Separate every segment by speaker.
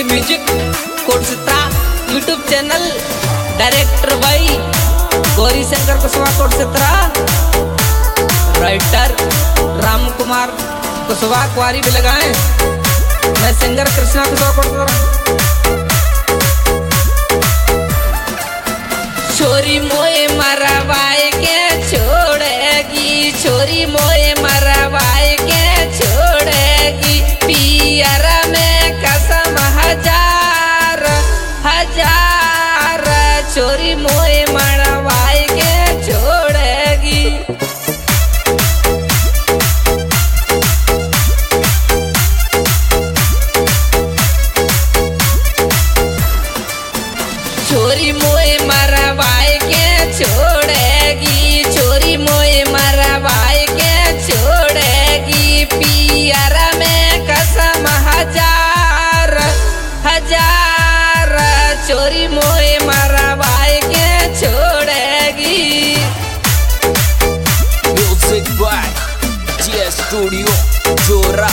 Speaker 1: Music Kodchitra YouTube channel director भाई Gauri Shankar Kushwaha Kodchitra, writer Ram Kumar Kushwaha कुआरी भी लगाए। मैं सिंगर कृष्णा कुशवाहा कोडचित्रा। छोरी मोए मरवाए के छोड़ेगी, छोरी मोए मरवाए के छोड़ेगी, पियरा में कसम हजार हजार, छोरी मोए मरवाए के छोड़ेगी। छोरी मोए मरवाए के छोड़ेगी, छोरी मोए मरवाए के छोड़ेगी, पियरा में कसम हजार हजार, छोरी मोए मरवाए के छोड़ेगी।
Speaker 2: म्यूजिक बाय जी स्टूडियो जोरा।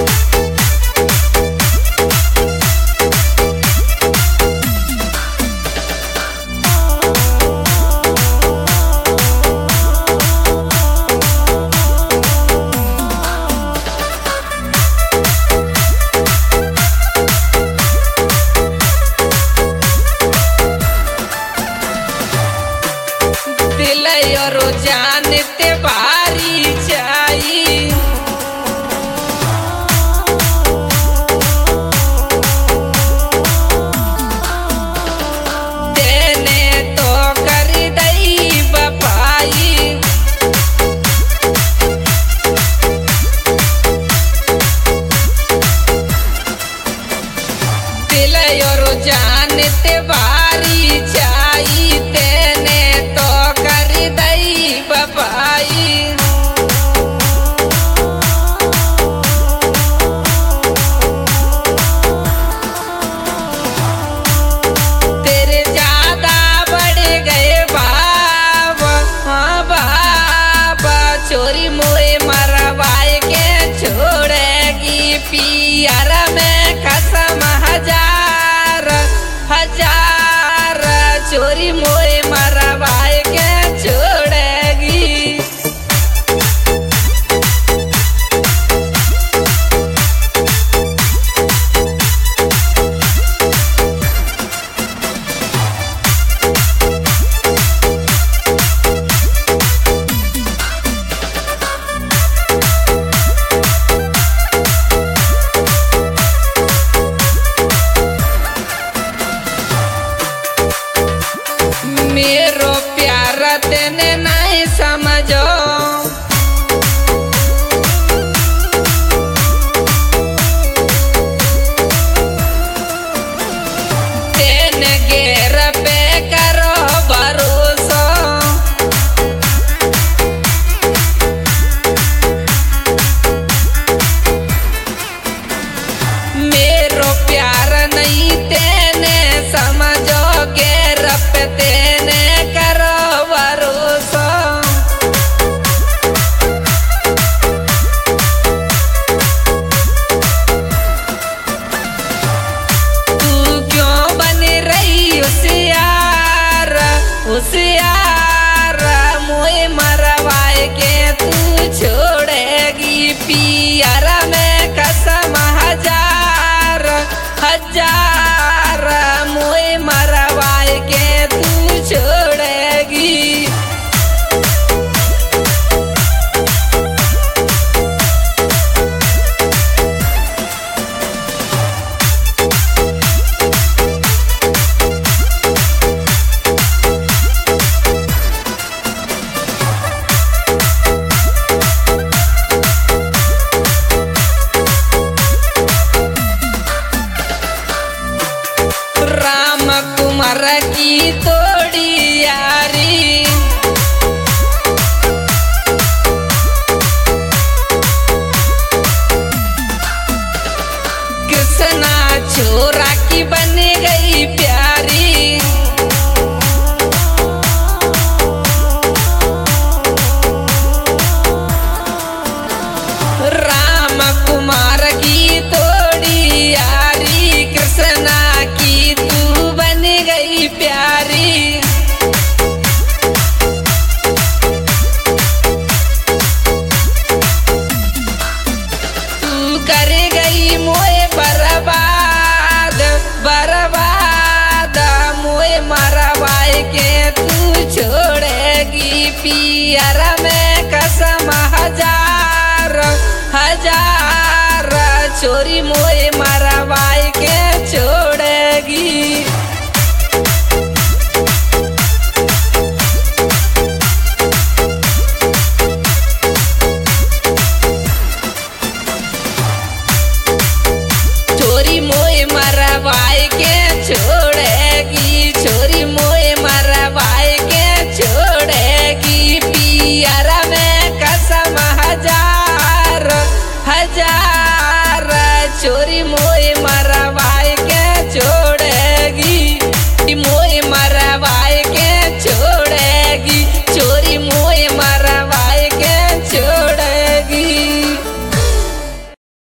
Speaker 1: दिल और जानते बारी जाई, देने तो कर दई बपाई, दिल और जानते बारी जाई, देने तो कर दई बपाई। तेरे ज्यादा बढ़ गए बाबा, हाँ बाबा, छोरी मोए मरवाए के छोड़ेगी, पियरा में कसम हजार हजार, छोरी मोए मरवाए के छोड़ेगी। मेरो प्यार तेने नहीं समझो, तेने घेर पे करो भरोसा, मेरो प्यार नहीं तेने समझो, घेर पे तेने करो भरोसा। तू क्यों बन रही होशियार होशियार, मोए मरवाए के तू छोड़ेगी, पियरा में कसम हजार हजार, मोए मरवाए के तू छोड़ेगी। राम कुमार की तोड़ी यारी, कृष्णा छोरा की बन गई प्यारी, राम कुमार की तोड़ी यारी, कृष्णा नैयर में कसम हजार हजार चोरी मोए